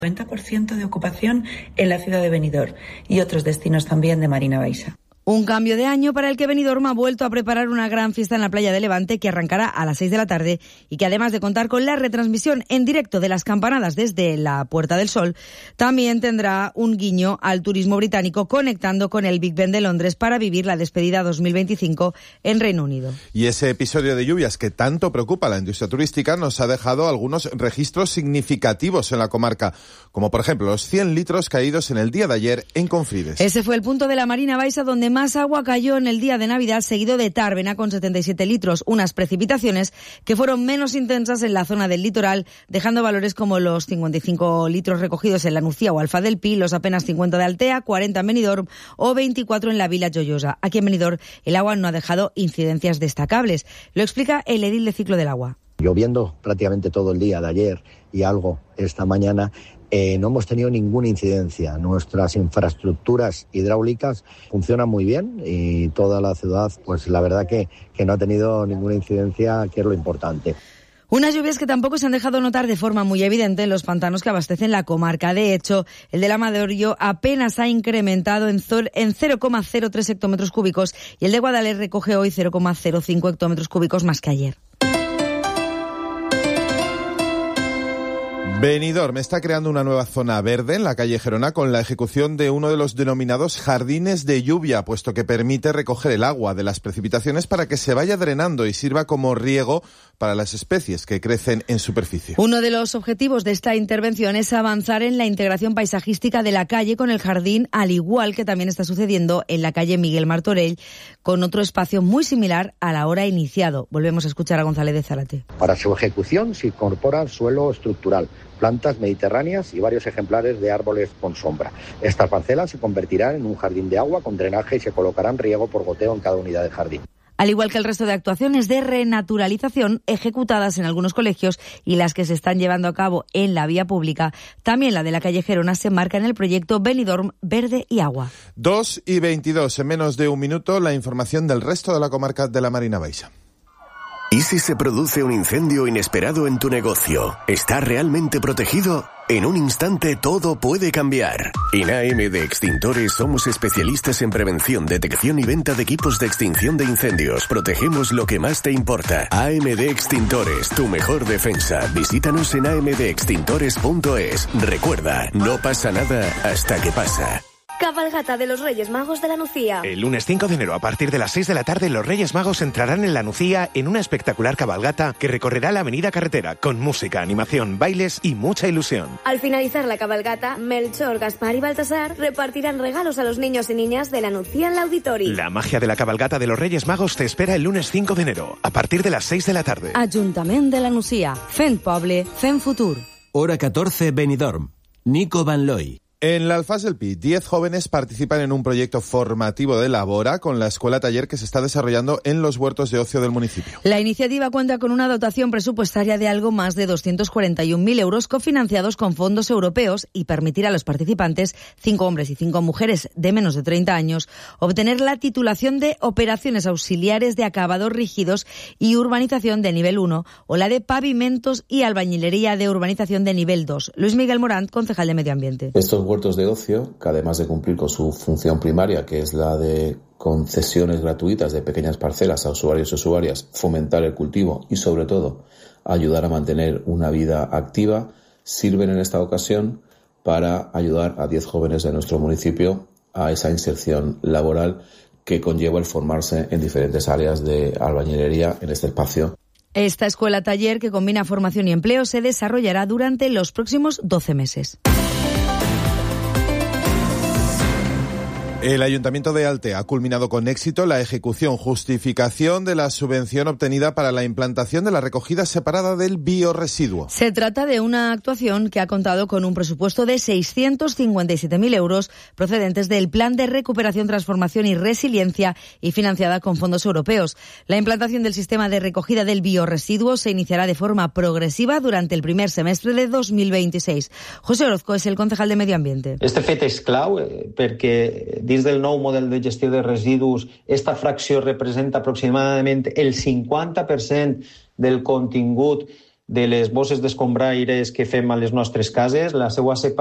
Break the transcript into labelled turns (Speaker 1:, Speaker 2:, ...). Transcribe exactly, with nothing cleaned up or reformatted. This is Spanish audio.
Speaker 1: noventa por ciento de ocupación en la ciudad de Benidorm y otros destinos también de Marina Baixa.
Speaker 2: Un cambio de año para el que Benidorm ha vuelto a preparar una gran fiesta en la playa de Levante que arrancará a las seis de la tarde y que, además de contar con la retransmisión en directo de las campanadas desde la Puerta del Sol, también tendrá un guiño al turismo británico, conectando con el Big Ben de Londres para vivir la despedida dos mil veinticinco en Reino Unido.
Speaker 3: Y ese episodio de lluvias que tanto preocupa a la industria turística nos ha dejado algunos registros significativos en la comarca, como por ejemplo los cien litros caídos en el día de ayer en Confrides.
Speaker 2: Ese fue el punto de la Marina Baixa donde más agua cayó en el día de Navidad, seguido de Tárvena con setenta y siete litros, unas precipitaciones que fueron menos intensas en la zona del litoral, dejando valores como los cincuenta y cinco litros recogidos en la Nucía o Alfa del Pi, los apenas cincuenta de Altea, cuarenta en Benidorm o veinticuatro en la Vila Joyosa. Aquí en Benidorm el agua no ha dejado incidencias destacables. Lo explica el edil de Ciclo del Agua.
Speaker 4: Lloviendo prácticamente todo el día de ayer y algo esta mañana, Eh, no hemos tenido ninguna incidencia. Nuestras infraestructuras hidráulicas funcionan muy bien y toda la ciudad, pues la verdad que, que no ha tenido ninguna incidencia, que es lo importante.
Speaker 2: Unas lluvias que tampoco se han dejado notar de forma muy evidente en los pantanos que abastecen la comarca. De hecho, el del Amador apenas ha incrementado en cero coma cero tres hectómetros cúbicos y el de Guadalest recoge hoy cero coma cero cinco hectómetros cúbicos más que ayer.
Speaker 3: Benidorm está creando una nueva zona verde en la calle Gerona con la ejecución de uno de los denominados jardines de lluvia, puesto que permite recoger el agua de las precipitaciones para que se vaya drenando y sirva como riego para las especies que crecen en superficie.
Speaker 2: Uno de los objetivos de esta intervención es avanzar en la integración paisajística de la calle con el jardín, al igual que también está sucediendo en la calle Miguel Martorell, con otro espacio muy similar a la hora iniciado. Volvemos a escuchar a González de Zárate.
Speaker 4: Para su ejecución se incorpora suelo estructural, plantas mediterráneas y varios ejemplares de árboles con sombra. Estas parcelas se convertirán en un jardín de agua con drenaje y se colocarán riego por goteo en cada unidad de jardín.
Speaker 2: Al igual que el resto de actuaciones de renaturalización ejecutadas en algunos colegios y las que se están llevando a cabo en la vía pública, también la de la calle Gerona se marca en el proyecto Benidorm Verde y Agua.
Speaker 3: dos y veintidós, en menos de un minuto, la información del resto de la comarca de la Marina Baixa.
Speaker 5: ¿Y si se produce un incendio inesperado en tu negocio? ¿Está realmente protegido? En un instante todo puede cambiar. En A M D Extintores somos especialistas en prevención, detección y venta de equipos de extinción de incendios. Protegemos lo que más te importa. A M D Extintores, tu mejor defensa. Visítanos en a m d extintores punto es. Recuerda, no pasa nada hasta que pasa.
Speaker 6: Cabalgata de los Reyes Magos de la Nucía.
Speaker 7: El lunes cinco de enero a partir de las seis de la tarde los Reyes Magos entrarán en la Nucía en una espectacular cabalgata que recorrerá la avenida Carretera con música, animación, bailes y mucha ilusión.
Speaker 6: Al finalizar la cabalgata, Melchor, Gaspar y Baltasar repartirán regalos a los niños y niñas de la Nucía en la Auditori.
Speaker 7: La magia de la cabalgata de los Reyes Magos te espera el lunes cinco de enero a partir de las seis de la tarde.
Speaker 2: Ayuntamiento de la Nucía. Fent Poble, Fent Futur.
Speaker 8: Hora catorce, Benidorm. Nico Van Looy.
Speaker 3: En la Alfaz del Pi, diez jóvenes participan en un proyecto formativo de Labora con la escuela taller que se está desarrollando en los huertos de ocio del municipio.
Speaker 2: La iniciativa cuenta con una dotación presupuestaria de algo más de doscientos cuarenta y un mil euros cofinanciados con fondos europeos y permitirá a los participantes, cinco hombres y cinco mujeres de menos de treinta años, obtener la titulación de operaciones auxiliares de acabados rígidos y urbanización de nivel uno o la de pavimentos y albañilería de urbanización de nivel dos. Luis Miguel Morant, concejal de Medio Ambiente.
Speaker 9: Estos huertos de ocio, que además de cumplir con su función primaria, que es la de concesiones gratuitas de pequeñas parcelas a usuarios y usuarias, fomentar el cultivo y sobre todo ayudar a mantener una vida activa, sirven en esta ocasión para ayudar a diez jóvenes de nuestro municipio a esa inserción laboral que conlleva el formarse en diferentes áreas de albañilería en este espacio.
Speaker 2: Esta escuela taller, que combina formación y empleo, se desarrollará durante los próximos doce meses.
Speaker 3: El Ayuntamiento de Altea ha culminado con éxito la ejecución justificación de la subvención obtenida para la implantación de la recogida separada del biorresiduo.
Speaker 2: Se trata de una actuación que ha contado con un presupuesto de seiscientos cincuenta y siete mil euros procedentes del Plan de Recuperación, Transformación y Resiliencia y financiada con fondos europeos. La implantación del sistema de recogida del biorresiduo se iniciará de forma progresiva durante el primer semestre de dos mil veintiséis. José Orozco es el concejal de Medio Ambiente.
Speaker 10: Este fet és clau perquè dins del nou model de gestió de residus, esta fracció representa aproximadament el cinquanta per cent del contingut de les bosses d'escombraires que fem a les nostres cases. La seva